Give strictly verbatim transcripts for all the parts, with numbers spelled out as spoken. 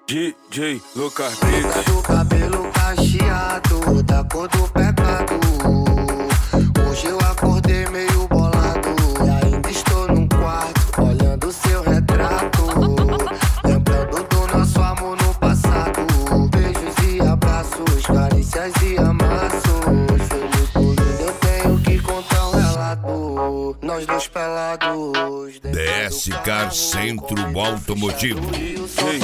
D J Lucas Preta do cabelo cacheado, da cor do pecado. Hoje eu acordei meio bolado e ainda estou num quarto, olhando seu retrato, lembrando do nosso amor no passado. Beijos e abraços, carícias e amassos. Foi muito lindo, eu tenho que contar um relato. Nós dois pelados. D S Car Centro Automotivo. De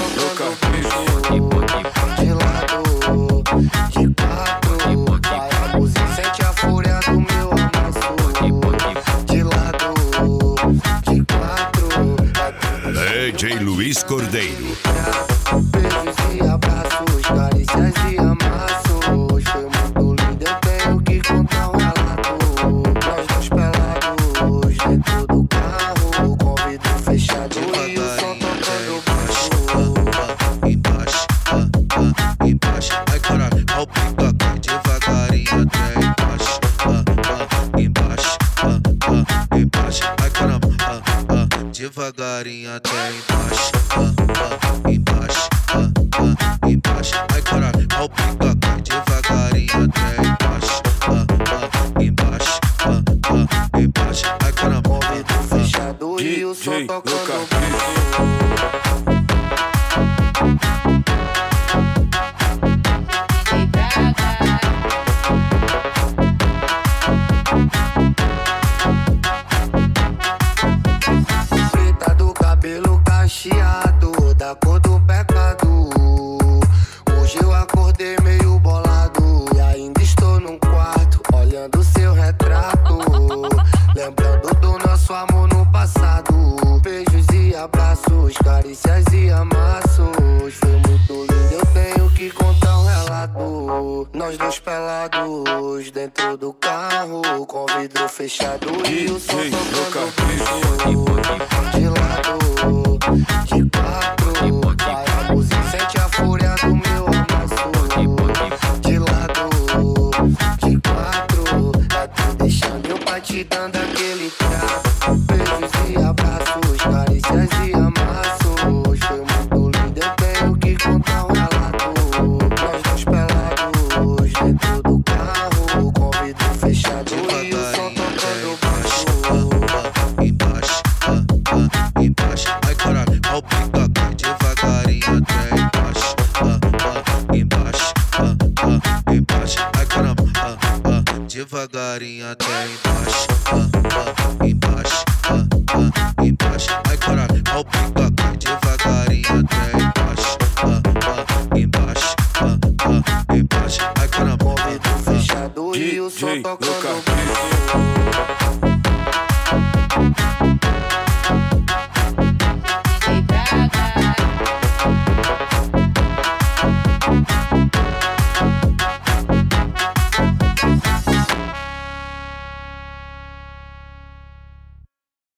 lado, de quatro, vai a música, sente a fúria do meu amasso. De lado, de quatro, D J Luiz Cordeiro. beijos e abraços, carícias e amassos. Foi muito lindo, eu tenho que contar um relato. Nós dois pelados, dentro do carro, com o vidro fechado e o som tocando baixo. Embaixo, embaixo, ai caralho, ao pica, devagarinho até embaixo, embaixo, embaixo, ai caramba, devagarinho até embaixo, embaixo, embaixo, ai caralho, ao pica, devagarinho até embaixo, embaixo, embaixo, ai caramba, Vidro fechado e o som tocando baixo. Preta do cabelo cacheado, da cor do pecado. Hoje eu acordei meio bolado e ainda estou num quarto, olhando seu retrato, lembrando do nosso amor no passado. Beijos e abraços, carícias e amassos. Foi muito lindo, eu tenho que contar um relato. Nós dois pelados, dentro do carro, com o vidro fechado e o som tocando baixo. De lado, de quatro, vai a música, sente a fúria do meu amasso. De lado, de quatro, tá te deixando eu pai te dando aquele trato. Beijos e abraços, carícias e amassos. Foi muito lindo, eu tenho que contar um relato. Nós dois pelados, dentro do carro, com o vidro fechado e o som tocando baixo. embaixo, embaixo, ai caralho, ao pica, devagarinho até embaixo, embaixo, embaixo, ai caramba, devagarinho até embaixo, embaixo, embaixo, ai caralho, ao pica, devagarinho até embaixo, embaixo, embaixo, ai caramba, Com o vidro fechado e o som tocando baixo.